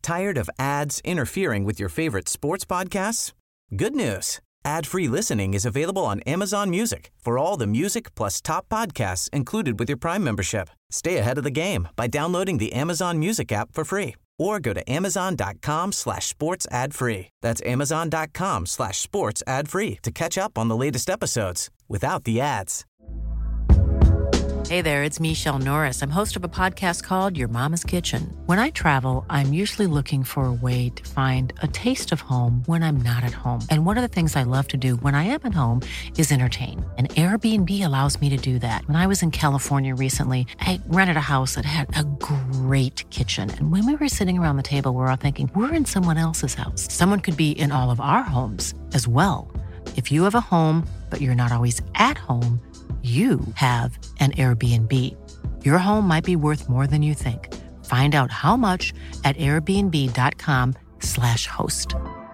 Tired of ads interfering with your favorite sports podcasts? Good news. Ad-free listening is available on Amazon Music for all the music plus top podcasts included with your Prime membership. Stay ahead of the game by downloading the Amazon Music app for free or go to amazon.com/sports ad free. That's amazon.com/sports ad free to catch up on the latest episodes without the ads. Hey there, it's Michelle Norris. I'm host of a podcast called Your Mama's Kitchen. When I travel, I'm usually looking for a way to find a taste of home when I'm not at home. And one of the things I love to do when I am at home is entertain. And Airbnb allows me to do that. When I was in California recently, I rented a house that had a great kitchen. And when we were sitting around the table, we're all thinking, we're in someone else's house. Someone could be in all of our homes as well. If you have a home, but you're not always at home, you have an Airbnb. Your home might be worth more than you think. Find out how much at airbnb.com/host.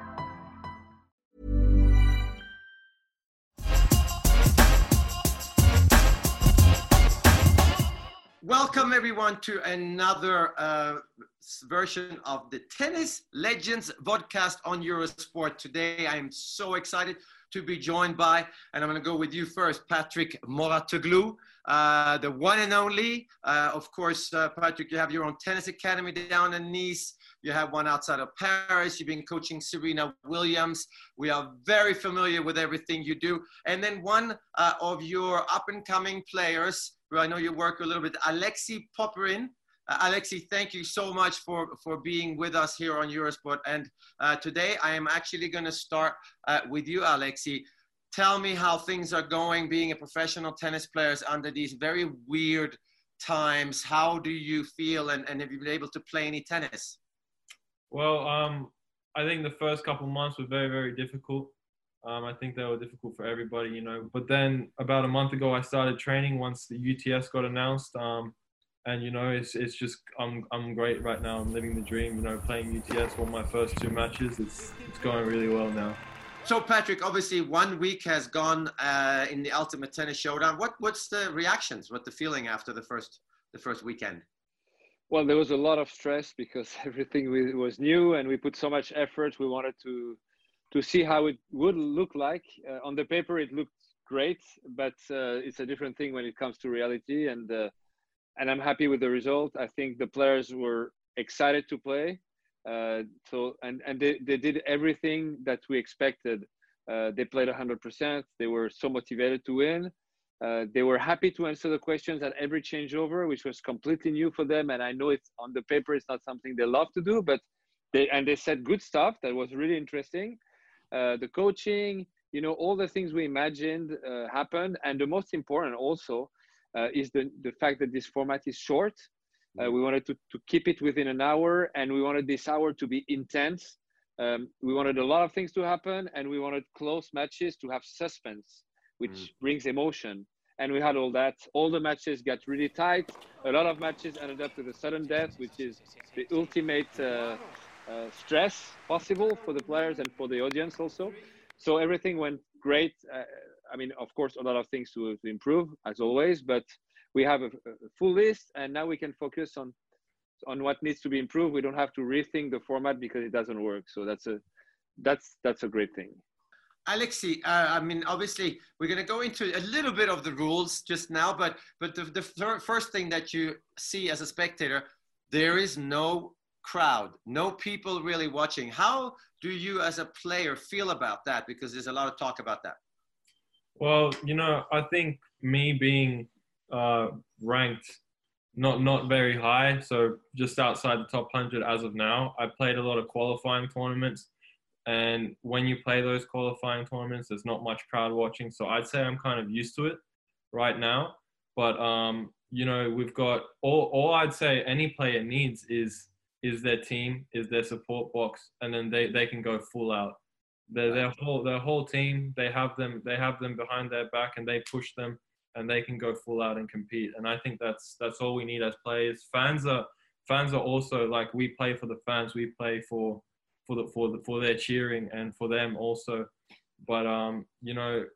Welcome everyone to another version of the Tennis Legends podcast on Eurosport. Today I am so excited to be joined by, and I'm going to go with you first, Patrick Mouratoglou, the one and only. Of course, Patrick, you have your own tennis academy down in Nice. You have one outside of Paris. You've been coaching Serena Williams. We are very familiar with everything you do. And then one of your up-and-coming players, who I know you work a little bit, Alexei Popyrin. Alexei, thank you so much for being with us here on Eurosport. And today I am actually going to start with you, Alexei. Tell me how things are going being a professional tennis player under these very weird times. How do you feel and have you been able to play any tennis? Well, I think the first couple months were very, very difficult. I think they were difficult for everybody, you know. But then about a month ago, I started training once the UTS got announced. And, you know, it's just, I'm great right now. I'm living the dream, you know, playing UTS, won my first 2 matches. It's going really well now. So, Patrick, obviously 1 week has gone in the Ultimate Tennis Showdown. What's the reactions? What's the feeling after the first weekend? Well, there was a lot of stress because everything was new and we put so much effort. We wanted to see how it would look like. On the paper, it looked great, but it's a different thing when it comes to reality. And I'm happy with the result. I think the players were excited to play. They did everything that we expected. They played 100%. They were so motivated to win. They were happy to answer the questions at every changeover, which was completely new for them. And I know it's on the paper, it's not something they love to do, but they said good stuff that was really interesting. The coaching, you know, all the things we imagined happened. And the most important also, is the fact that this format is short. We wanted to keep it within an hour, and we wanted this hour to be intense. We wanted a lot of things to happen, and we wanted close matches to have suspense, which brings emotion. And we had all that. All the matches got really tight. A lot of matches ended up with a sudden death, which is the ultimate stress possible for the players and for the audience also. So everything went great. I mean, of course, a lot of things to improve, as always, but we have a full list, and now we can focus on what needs to be improved. We don't have to rethink the format because it doesn't work. So that's a great thing. Alexei, I mean, obviously, we're going to go into a little bit of the rules just now, but the first thing that you see as a spectator, there is no crowd, no people really watching. How do you as a player feel about that? Because there's a lot of talk about that. Well, you know, I think me being ranked not very high, so just outside the top 100 as of now, I played a lot of qualifying tournaments. And when you play those qualifying tournaments, there's not much crowd watching. So I'd say I'm kind of used to it right now. But, you know, we've got all I'd say any player needs is their team, is their support box, and then they can go full out. Their whole team, they have them behind their back, and they push them, and they can go full out and compete. And I think that's all we need as players. Fans are also, like, we play for the fans, we play for their cheering and for them also. But you know,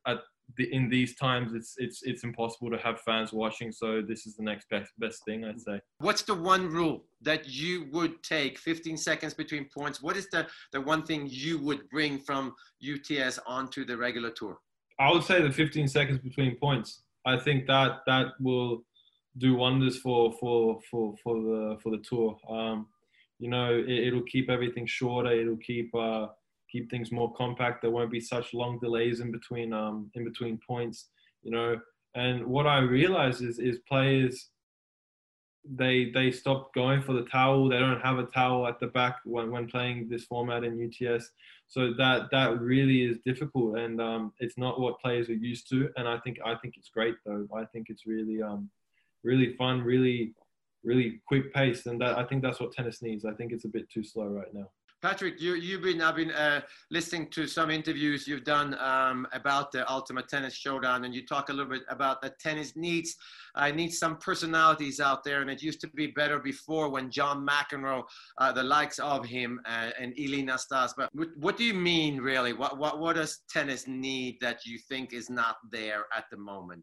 in these times, it's impossible to have fans watching. So this is the next best thing, I'd say. What's the one rule that you would take? 15 seconds between points. What is the one thing you would bring from UTS onto the regular tour? I would say the 15 seconds between points. I think that will do wonders for the tour. You know, it'll keep everything shorter. It'll keep things more compact. There won't be such long delays in between points. You know, and what I realize is players, they stop going for the towel. They don't have a towel at the back when playing this format in UTS. So that really is difficult, and it's not what players are used to. And I think it's great though. I think it's really really fun, really quick paced, and I think that's what tennis needs. I think it's a bit too slow right now. Patrick, I've been listening to some interviews you've done about the Ultimate Tennis Showdown, and you talk a little bit about that tennis needs some personalities out there, and it used to be better before when John McEnroe, the likes of him, and Ilie Nastase. But what do you mean, really? What does tennis need that you think is not there at the moment?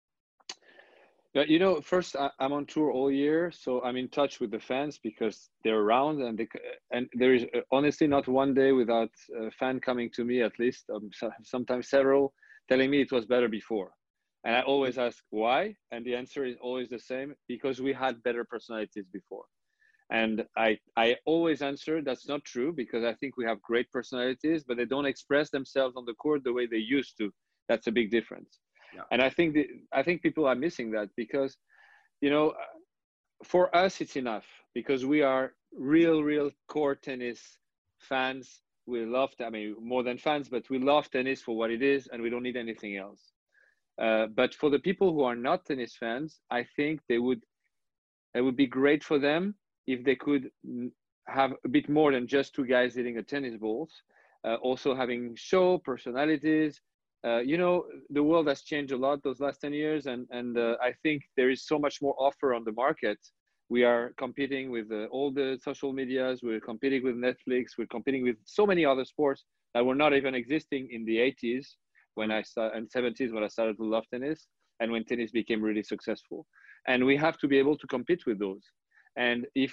You know, first, I'm on tour all year, so I'm in touch with the fans because they're around, and there is honestly not one day without a fan coming to me, at least sometimes several, telling me it was better before. And I always ask why, and the answer is always the same: because we had better personalities before. And I always answer that's not true, because I think we have great personalities, but they don't express themselves on the court the way they used to. That's a big difference. Yeah. And I think people are missing that, because, you know, for us it's enough, because we are real court tennis fans. We love, more than fans, but we love tennis for what it is, and we don't need anything else. But for the people who are not tennis fans, I think it would be great for them if they could have a bit more than just two guys hitting a tennis balls, also having show personalities. You know, the world has changed a lot those last 10 years, and I think there is so much more offer on the market. We are competing with all the social medias, we're competing with Netflix, we're competing with so many other sports that were not even existing in the 80s and 70s when I started to love tennis, and when tennis became really successful. And we have to be able to compete with those. And if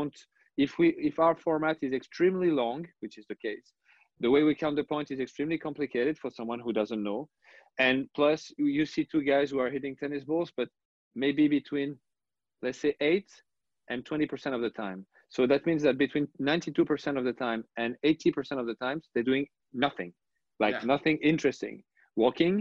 our format is extremely long, which is the case, the way we count the points is extremely complicated for someone who doesn't know. And plus, you see two guys who are hitting tennis balls, but maybe between, let's say, 8 and 20% of the time. So that means that between 92% of the time and 80% of the times, they're doing nothing, nothing interesting. Walking,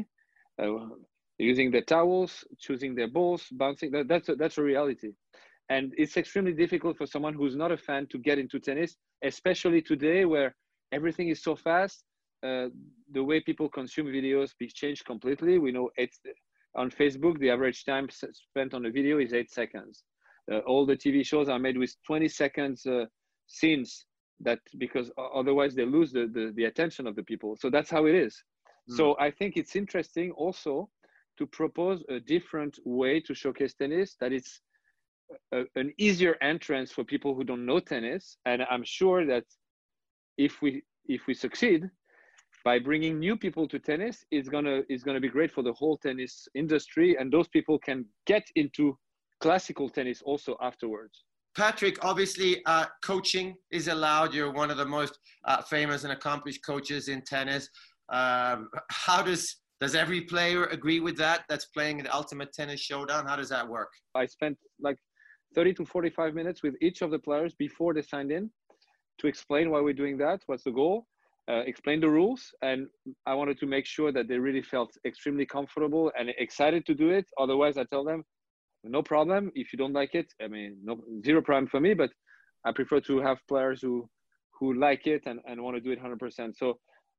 using their towels, choosing their balls, bouncing. That's a reality. And it's extremely difficult for someone who's not a fan to get into tennis, especially today where everything is so fast. The way people consume videos has changed completely. We know on Facebook, the average time spent on a video is 8 seconds. All the TV shows are made with 20 seconds scenes, because otherwise they lose the attention of the people. So that's how it is. So I think it's interesting also to propose a different way to showcase tennis, that it's an easier entrance for people who don't know tennis. And I'm sure that if we succeed by bringing new people to tennis, it's gonna be great for the whole tennis industry, and those people can get into classical tennis also afterwards. Patrick, obviously, coaching is allowed. You're one of the most famous and accomplished coaches in tennis. How does every player agree with that? That's playing the Ultimate Tennis Showdown. How does that work? I spent like 30 to 45 minutes with each of the players before they signed in, to explain why we're doing that, what's the goal, explain the rules. And I wanted to make sure that they really felt extremely comfortable and excited to do it. Otherwise, I tell them, no problem. If you don't like it, zero problem for me, but I prefer to have players who like it and want to do it 100%. So,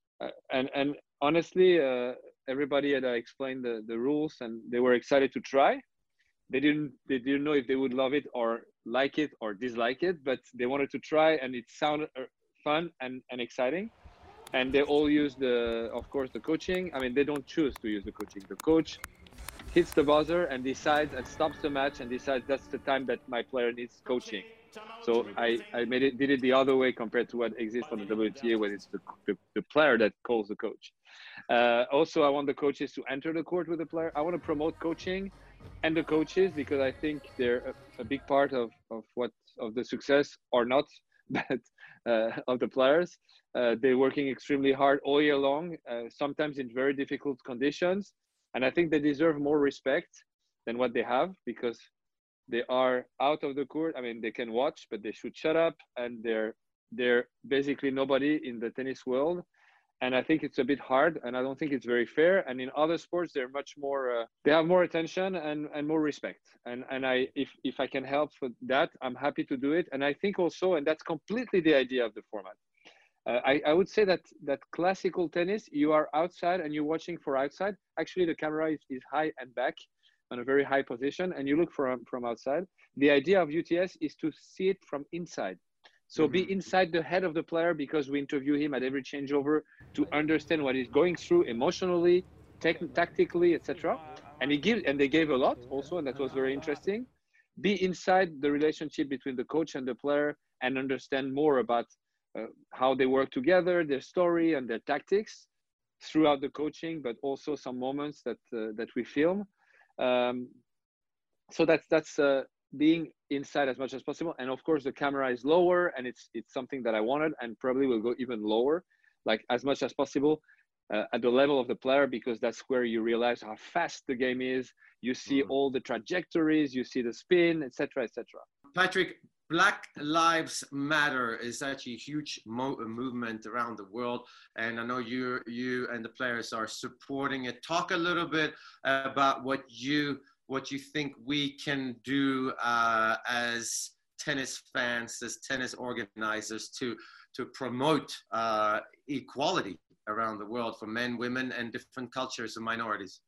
and honestly, everybody had explained the rules, and they were excited to try. They didn't know if they would love it or like it or dislike it, but they wanted to try, and it sounded fun and exciting. And they all use of course, the coaching. They don't choose to use the coaching. The coach hits the buzzer and decides and stops the match and decides that's the time that my player needs coaching. So I did it the other way compared to what exists on the WTA, when it's the player that calls the coach. Also, I want the coaches to enter the court with the player. I want to promote coaching and the coaches, because I think they're a big part of the success, or not, but of the players. They're working extremely hard all year long, sometimes in very difficult conditions. And I think they deserve more respect than what they have, because they are out of the court. I mean, they can watch, but they should shut up. And they're basically nobody in the tennis world. And I think it's a bit hard, and I don't think it's very fair. And in other sports, they're much more, they have more attention and more respect. And if I can help for that, I'm happy to do it. And I think also, and that's completely the idea of the format. I would say that classical tennis, you are outside and you're watching for outside. Actually, the camera is high and back on a very high position, and you look from outside. The idea of UTS is to see it from inside. So be inside the head of the player, because we interview him at every changeover to understand what he's going through emotionally, tactically, etc. And they gave a lot also, and that was very interesting. Be inside the relationship between the coach and the player, and understand more about how they work together, their story and their tactics throughout the coaching, but also some moments that we film. So that's being inside as much as possible. And of course, the camera is lower, and it's something that I wanted, and probably will go even lower, like as much as possible at the level of the player, because that's where you realize how fast the game is. You see all the trajectories, you see the spin, etc., etc. Patrick, Black Lives Matter is actually a huge movement around the world, and I know you and the players are supporting it. Talk a little bit about what you think we can do as tennis fans, as tennis organizers, to promote equality around the world for men, women, and different cultures and minorities.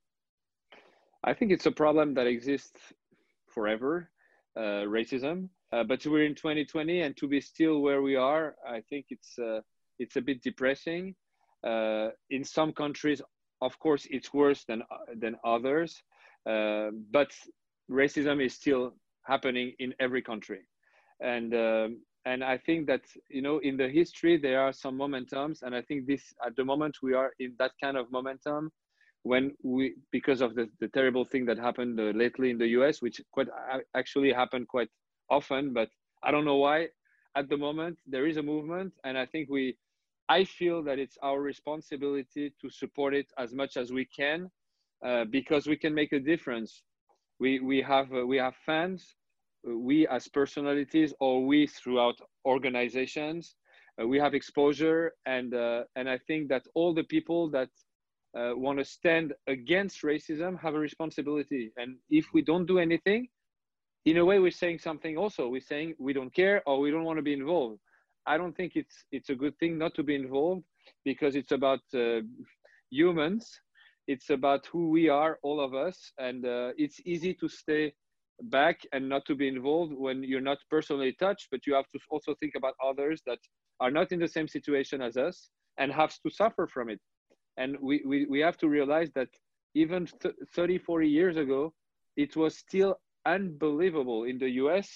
I think it's a problem that exists forever, racism. But we're in 2020, and to be still where we are, I think it's a bit depressing. In some countries, of course, it's worse than others, but racism is still happening in every country. And I think that, in the history, there are some momentums, and I think at the moment we are in that kind of momentum, when because of the terrible thing that happened lately in the US, which actually happened quite often, but I don't know why. At the moment, there is a movement, and I think I feel that it's our responsibility to support it as much as we can, because we can make a difference. We have fans, we as personalities, or we throughout organizations, we have exposure, and I think that all the people that want to stand against racism have a responsibility. And if we don't do anything, in a way, we're saying something also. We're saying we don't care, or we don't want to be involved. I don't think it's a good thing not to be involved, because it's about humans. It's about who we are, all of us. And it's easy to stay back and not to be involved when you're not personally touched, but you have to also think about others that are not in the same situation as us and have to suffer from it. And we have to realize that even 30, 40 years ago, it was still unbelievable. In the US,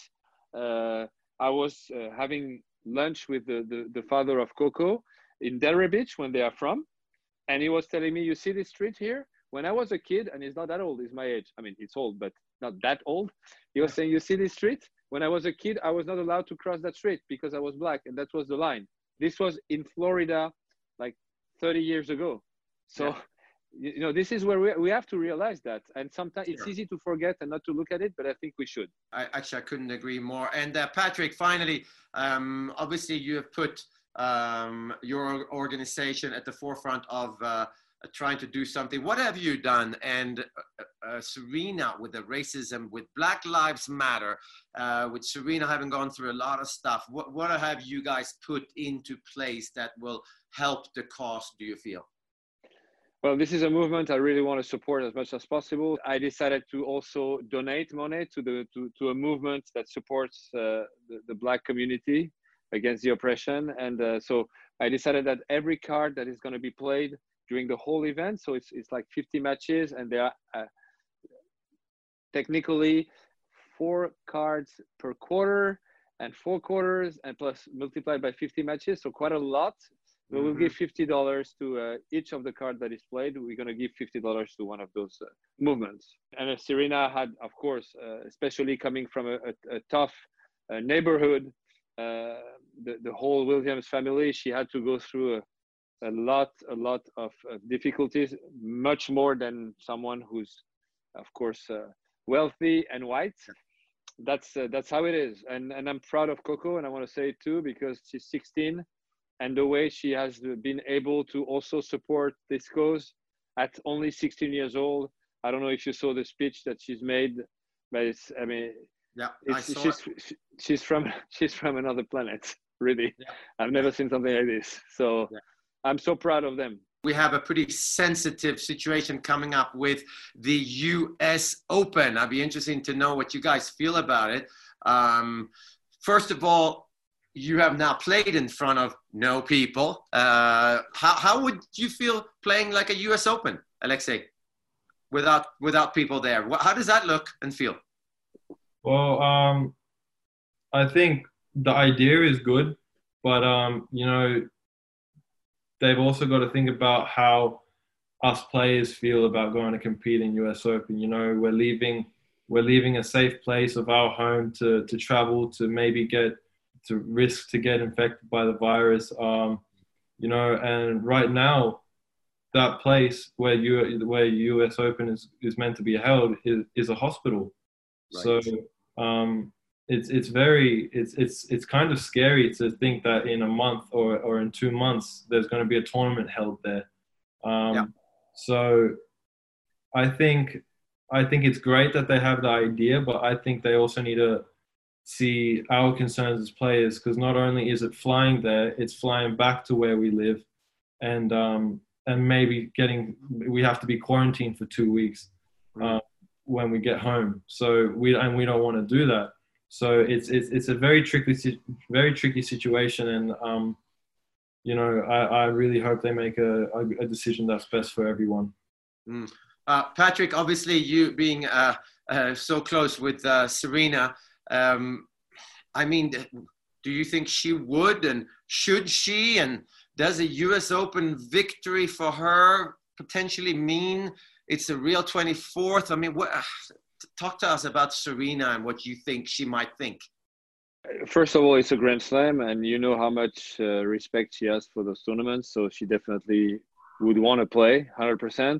I was having lunch with the father of Coco in Delray Beach, when they are from, and he was telling me, you see this street here? When I was a kid, and he's not that old, he's my age. I mean, it's old, but not that old. He was saying, you see this street? When I was a kid, I was not allowed to cross that street because I was black, and that was the line. This was in Florida, like 30 years ago. So, this is where we have to realize that. And sometimes it's easy to forget and not to look at it, but I think we should. I couldn't agree more. And Patrick, finally, obviously you have put your organization at the forefront of trying to do something. What have you done? And Serena, with the racism, with Black Lives Matter, with Serena having gone through a lot of stuff, what have you guys put into place that will help the cause, do you feel? Well, this is a movement I really want to support as much as possible. I decided to also donate money to a movement that supports the Black community against the oppression. And so I decided that every card that is going to be played during the whole event, so it's like 50 matches, and there are technically 4 cards per quarter, and 4 quarters, and plus multiplied by 50 matches, so quite a lot. We will give $50 to each of the cards that is played. We're going to give $50 to one of those movements. And Serena had, of course, especially coming from a tough neighborhood, the whole Williams family, she had to go through a lot of difficulties, much more than someone who's, of course, wealthy and white. That's how it is. And I'm proud of Coco, and I want to say it too, because she's 16. And the way she has been able to also support this cause at only 16 years old. I don't know if you saw the speech that she's made, but she's from another planet, really. Yeah. I've never seen something like this. So I'm so proud of them. We have a pretty sensitive situation coming up with the US Open. I'd be interested to know what you guys feel about it. First of all, you have now played in front of no people. How would you feel playing like a US Open, Alexei, without people there? How does that look and feel? Well, I think the idea is good, but they've also got to think about how us players feel about going to compete in US Open. We're leaving a safe place of our home to travel to maybe risk to get infected by the virus, and right now that place where US Open is meant to be held is a hospital. Right. So it's kind of scary to think that in a month or in 2 months there's going to be a tournament held there. So I think it's great that they have the idea, but I think they also need to see our concerns as players, because not only is it flying there, it's flying back to where we live, and maybe we have to be quarantined for 2 weeks when we get home. So we don't want to do that. So it's a very tricky situation, and I really hope they make a decision that's best for everyone. Patrick, obviously you being so close with Serena. Do you think she would, and should she, and does a US Open victory for her potentially mean it's a real 24th? Talk to us about Serena and what you think she might think. First of all, it's a Grand Slam, and you know how much respect she has for those tournaments, so she definitely would want to play 100%.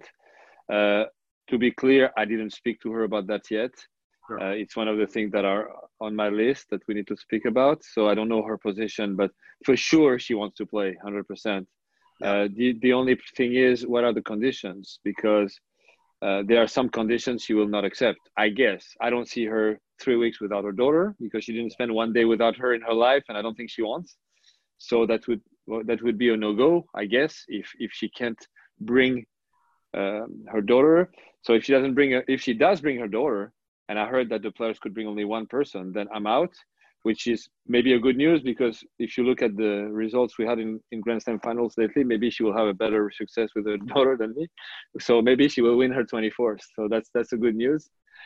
To be clear, I didn't speak to her about that yet. Sure. It's one of the things that are on my list that we need to speak about. So I don't know her position, but for sure she wants to play 100%. Yeah. The only thing is, what are the conditions? Because there are some conditions she will not accept, I guess. I don't see her 3 weeks without her daughter, because she didn't spend 1 day without her in her life, and I don't think she wants. So that would be a no-go, I guess, if she can't bring her daughter. So if she does bring her daughter, and I heard that the players could bring only one person, then I'm out, which is maybe a good news, because if you look at the results we had in Grand Slam finals lately, maybe she will have a better success with her daughter than me. So maybe she will win her 24th. So that's a good news.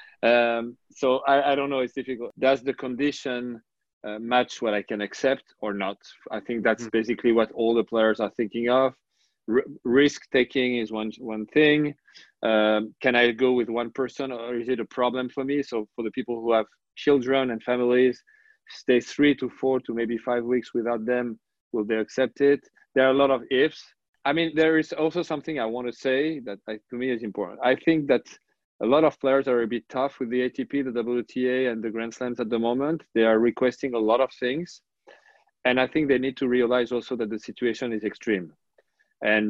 So I don't know, it's difficult. Does the condition match what I can accept or not? I think that's basically what all the players are thinking of. Risk taking is one thing. Can I go with one person, or is it a problem for me? So for the people who have children and families, stay 3 to 4 to maybe 5 weeks without them, will they accept it? There are a lot of ifs. There is also something I want to say that to me is important. I think that a lot of players are a bit tough with the ATP, the WTA, and the Grand Slams at the moment. They are requesting a lot of things, and I think they need to realize also that the situation is extreme. And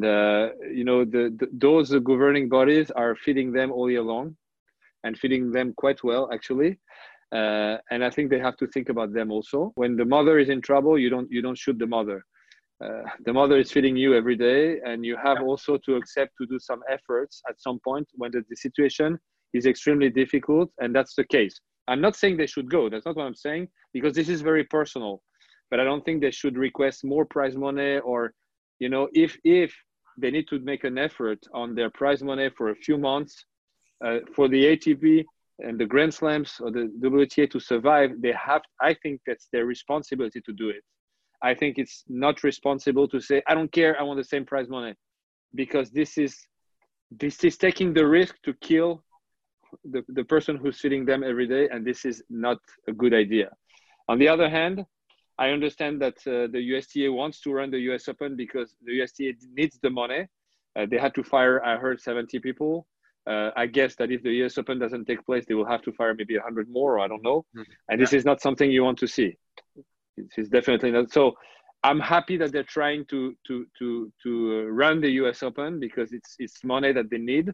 those governing bodies are feeding them all year long, and feeding them quite well, actually. And I think they have to think about them also. When the mother is in trouble, you don't shoot the mother. The mother is feeding you every day, and you have also to accept to do some efforts at some point when the situation is extremely difficult, and that's the case. I'm not saying they should go. That's not what I'm saying, because this is very personal. But I don't think they should request more prize money, or if they need to make an effort on their prize money for a few months, for the ATP, and the Grand Slams or the WTA to survive, I think that's their responsibility to do it. I think it's not responsible to say, I don't care, I want the same prize money, because this is taking the risk to kill the person who's feeding them every day, and this is not a good idea. On the other hand, I understand that the USTA wants to run the US Open because the USTA needs the money. They had to fire, I heard, 70 people. I guess that if the US Open doesn't take place, they will have to fire maybe 100 more, or I don't know. And this is not something you want to see. This is definitely not. So I'm happy that they're trying to run the US Open because it's money that they need.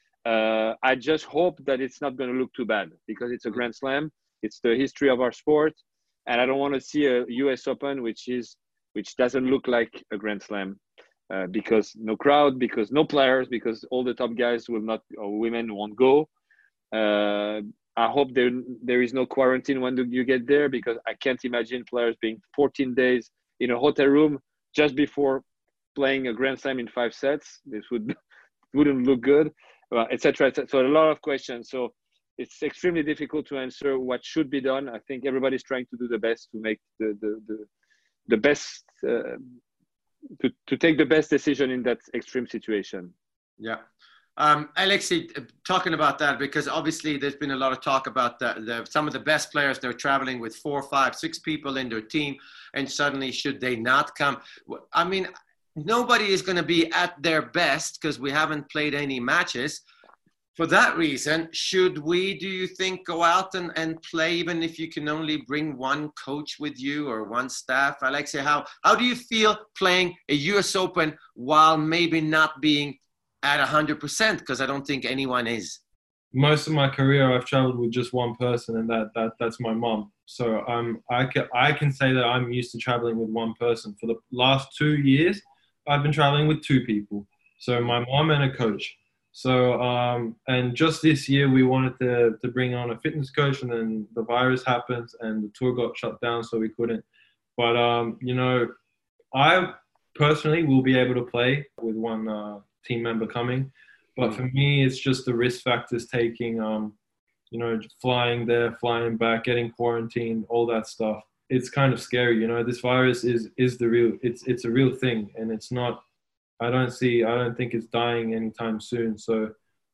I just hope that it's not going to look too bad because it's a Grand Slam. It's the history of our sport. And I don't want to see a US Open which doesn't look like a Grand Slam. Because no crowd, because no players, because all the top guys will not, or women won't go. I hope there is no quarantine when you get there, because I can't imagine players being 14 days in a hotel room just before playing a Grand Slam in 5 sets. This wouldn't look good, etc. So a lot of questions. So it's extremely difficult to answer what should be done. I think everybody's trying to do the best to make the best. To take the best decision in that extreme situation. Yeah. Alexei, talking about that, because obviously there's been a lot of talk about some of the best players, they're traveling with 4, 5, 6 people in their team, and suddenly should they not come? I mean, nobody is going to be at their best because we haven't played any matches. For that reason, should we, do you think, go out and play even if you can only bring one coach with you or one staff? Alexei, how do you feel playing a US Open while maybe not being at 100%? Because I don't think anyone is. Most of my career, I've traveled with just one person, and that's my mom. So I can say that I'm used to traveling with one person. For the last 2 years, I've been traveling with 2 people. So my mom and a coach. So, and just this year we wanted to bring on a fitness coach, and then the virus happened and the tour got shut down, so we couldn't. But, I personally will be able to play with one team member coming. But for me, it's just the risk factors taking, flying there, flying back, getting quarantined, all that stuff. It's kind of scary, this virus is it's a real thing, and it's not, I don't think it's dying anytime soon. So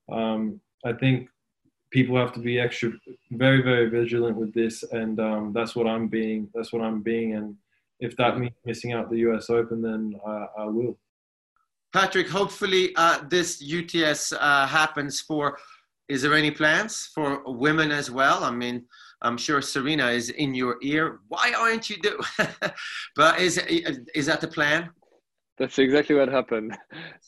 I think people have to be very, very vigilant with this. And that's what I'm being. And if that means missing out the US Open, then I will. Patrick, hopefully this UTS happens is there any plans for women as well? I mean, I'm sure Serena is in your ear. Why aren't you But is that the plan? That's exactly what happened.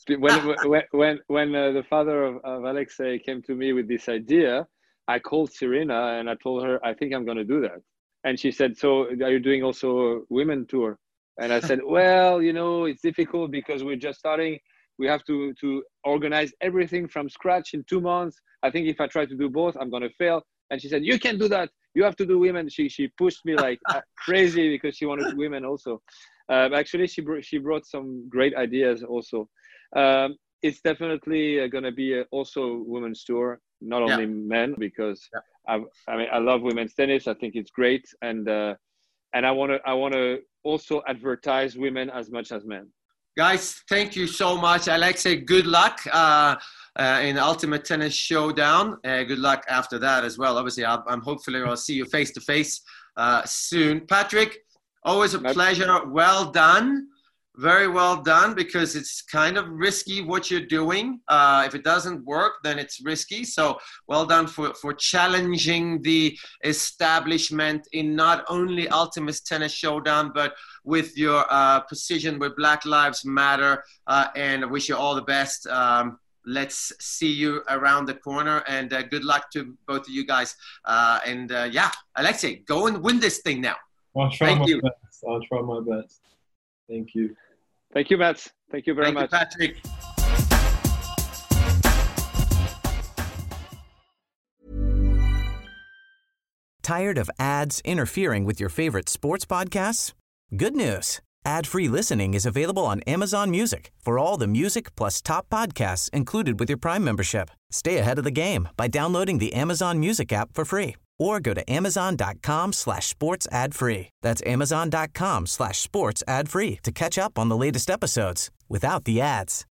When the father of Alexei came to me with this idea, I called Serena and I told her, I think I'm going to do that. And she said, so are you doing also a women tour? And I said, well, it's difficult because we're just starting. We have to organize everything from scratch in 2 months. I think if I try to do both, I'm going to fail. And she said, you can't do that. You have to do women. She pushed me like crazy because she wanted women also. Actually, she brought some great ideas also. It's definitely going to be also women's tour, not only men, because I love women's tennis. I think it's great, and I want to also advertise women as much as men. Guys, thank you so much. Alexei, good luck in Ultimate Tennis Showdown. Good luck after that as well. Obviously, hopefully I'll see you face to face soon. Patrick, always a pleasure. Well done. Very well done, because it's kind of risky what you're doing. If it doesn't work, then it's risky. So well done for challenging the establishment in not only Ultimate Tennis Showdown, but with your position with Black Lives Matter. And I wish you all the best. Let's see you around the corner, and good luck to both of you guys. Alexei, go and win this thing now. I'll try my best. I'll try my best. Thank you. Thank you, Matt. Thank you very much. Thank you, Patrick. Tired of ads interfering with your favorite sports podcasts? Good news. Ad-free listening is available on Amazon Music for all the music plus top podcasts included with your Prime membership. Stay ahead of the game by downloading the Amazon Music app for free or go to amazon.com/sports ad free. That's amazon.com/sports ad free to catch up on the latest episodes without the ads.